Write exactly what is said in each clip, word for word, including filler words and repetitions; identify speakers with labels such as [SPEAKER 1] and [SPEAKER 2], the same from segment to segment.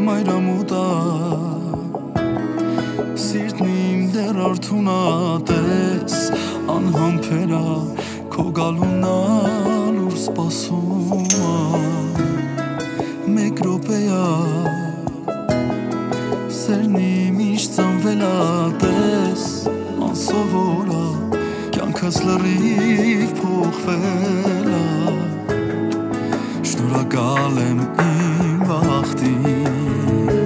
[SPEAKER 1] մայրամուտա Սիրտն իմ դեռ արդունատես անհամբերա Քո գալունան ուր սպասում մեկ րոպեա Սերն իմ ինչ ծնվելա տես անսովորա Կյանքս լրիվ փոխվելա Շնորհակալ եմ իմ բախտին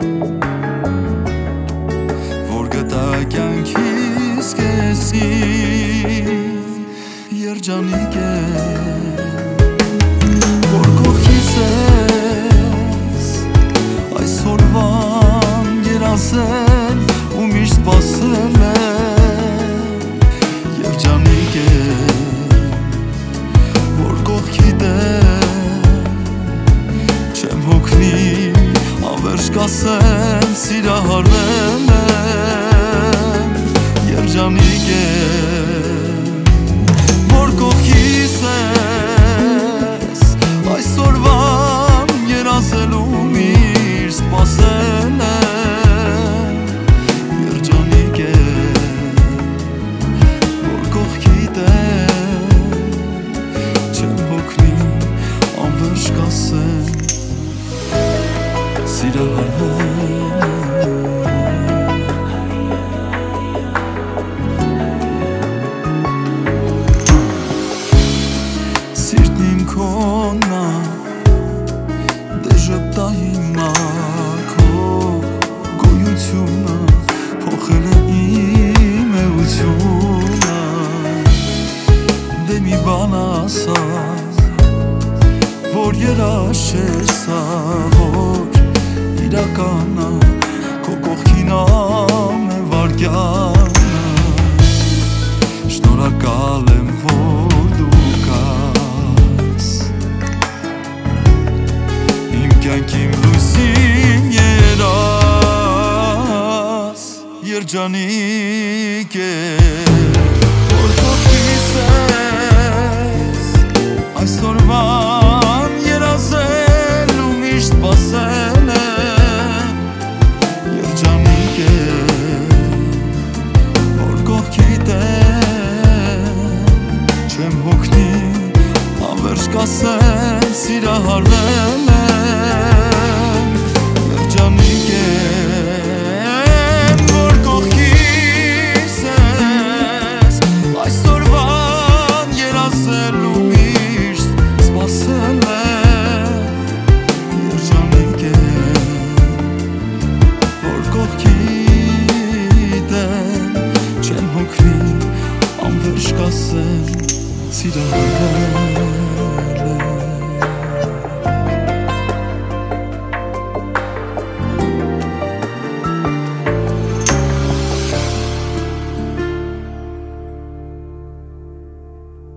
[SPEAKER 1] Որ գտա կյանքիս կեսին Երջանիկ եմ Որ կողքիս ես Այսօրվան երազել ու միշտ սպասել եմ Երջանիկ եմ Որ կողքիդ եմ Չեմ հոգնի Անվերջ կասեմ սիրահարվել եմ Երջանիկ եմ Որ կողքիս ես Այսօրվան երազել ու միշտ սպասել եմ Երջանիկ եմ Որ կողքիդ եմ Չեմ հոգնի Անվերջ կասեմ Սիրահարվել Սիրտն իմ քոննա Դե ժպտա հիմա Քո գոյությունը Փոխել է իմ էությունը Դե մի բան ասա Որ երազ չէր սա Որ իրականա Քո կողքին ամեն վարկյանը Շնորհակալ եմ որ դու կաս Իմ կյանքիմ լույսին երաս Երջանիկ եմ Որ կողքիս ես Այսօրվան երազել ու միշտ սպասել եմ Երջանիկ եմ Որ կողքիդ եմ Չեմ հոգնի Անվերջ կասեմ սիրահարվել եմ Երջանիկ եմ Որ կողքիս ես Այսօրվան երազել ու միշտ սպասել եմ Երջանիկ եմ Որ կողքիդ եմ Չեմ հոգնի Անվերջ կասեմ սիրահարվել